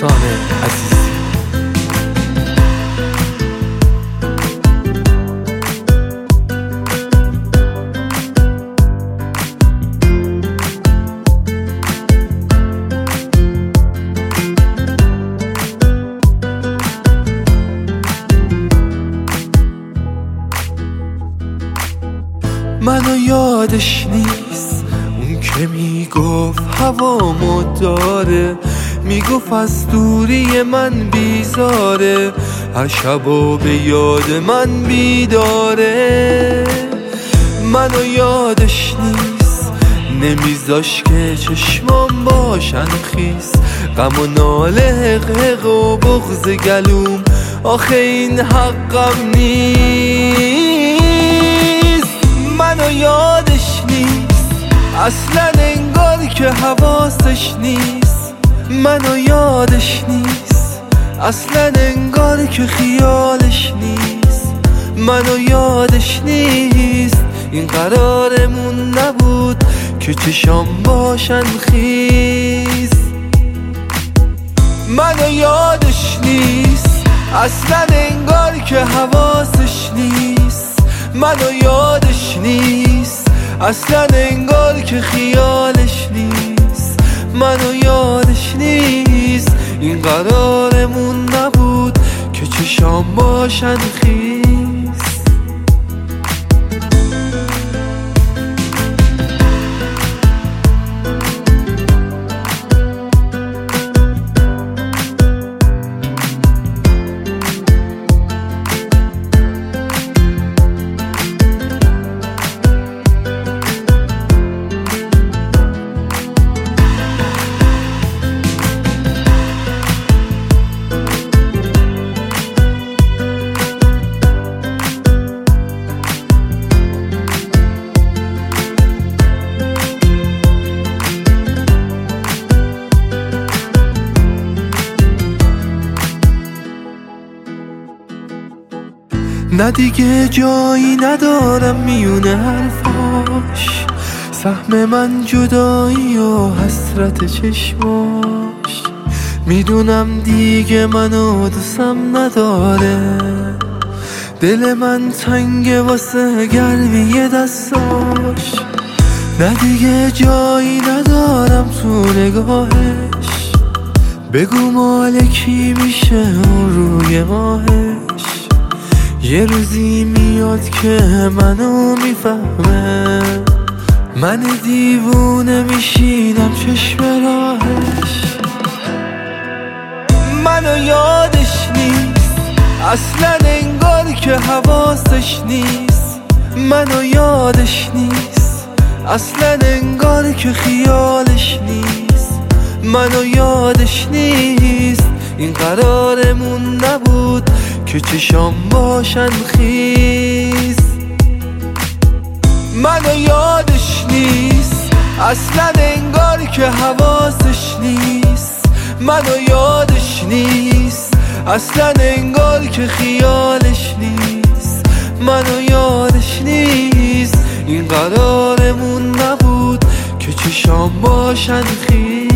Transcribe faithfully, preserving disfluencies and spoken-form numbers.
احسان عزیزی. منو یادش نیست اون که میگفت هوامو داره، میگفت از دوری من بیزاره، هر شبا به یاد من بیداره. منو یادش نیست نمیذاش که چشمام باشن خیس، غم و ناله حقق و بغض گلوم آخه این حقم نیست. منو یادش نیست اصلا انگار که حواسش نیست، منو یادش نیست اصلا انگار که خیالش نیست، منو یادش نیست این قرارمون نبود که چشام باشن خیز. منو یادش نیست اصلا انگار که حواسش نیست، منو یادش نیست اصلا انگار که خیالش نیست، منو یادش نیست این قرارمون نبود که چشام باشن خیز. نه دیگه جایی ندارم میونه حرفاش، سهم من جدایی و حسرت چشماش، میدونم دیگه منو دوستم نداره، دل من تنگه واسه گرمی دستاش. نه دیگه جایی ندارم تو نگاهش، بگو مال کی میشه اون روی ماهش، یه روزی میاد که منو میفهمه، من دیوونه میشینم چشم راهش. منو یادش نیست اصلا انگار که حواسش نیست، منو یادش نیست اصلا انگار که خیالش نیست، منو یادش نیست این قرارمون نبود که چشام باشن خیز. منو یادش نیست اصلا انگار که حواسش نیست، منو یادش نیست اصلا انگار که خیالش نیست، منو یادش نیست این قرارمون نبود که چشام باشن خیز.